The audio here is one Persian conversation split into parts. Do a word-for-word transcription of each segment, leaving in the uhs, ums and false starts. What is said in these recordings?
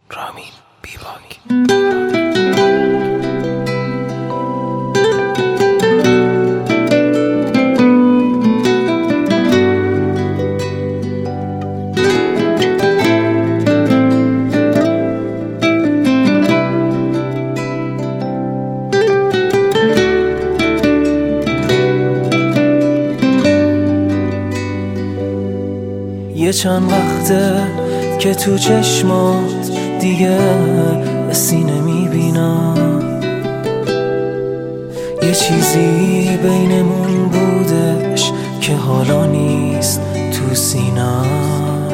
رامین بیباک. یه چند وقته که تو چشمات دیگه به سینه میبینم، یه چیزی بینمون بودش که حالا نیست تو سینم.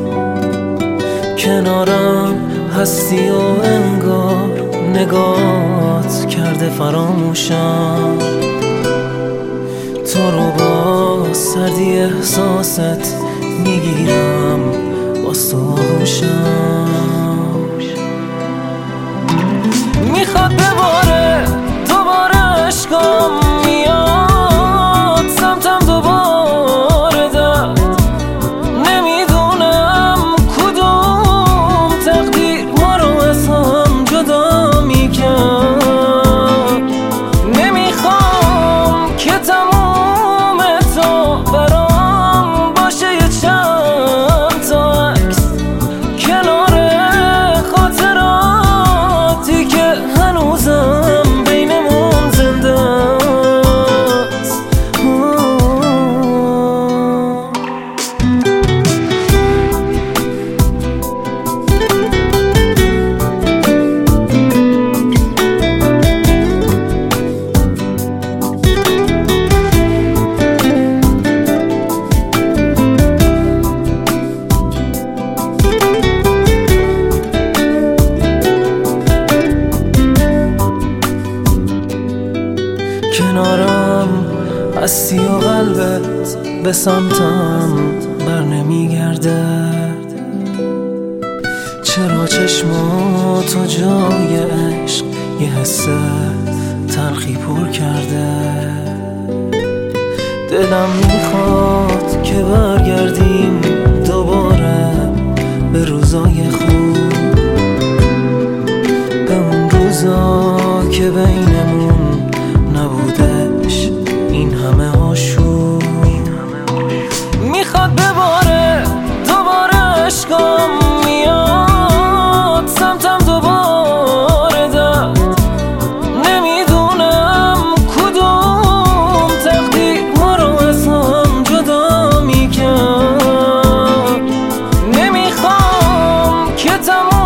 کنارم هستی و انگار نگات کرده فراموشم، تو رو با سردی احساست میگیرم باز تو آغوشم. میخواد بباره دوباره عشقم، میاد سمتم دوباره درد، نمیدونم کدوم تقدیر ما رو از هم جدا میکرد. نمیخوام که تموم تو برام باشه یه چند تا عکس کنار خاطراتی که هنوزم بینمون زنده است. کنارم هستی و قلبت به سمتم بر نمیگرده، چرا چشماتو جای عشق یه حس تلخی پر کرده. دلم میخواد که برگردیم دوباره به روزای خوب، به اون روزا که بینمون نبودش این همه آشوب. میخواد بباره دوباره عشقم، میاد سمتم دوباره درد، نمیدونم کدوم تقدیر ما رو از هم جدا میکرد. نمیخوام که تموم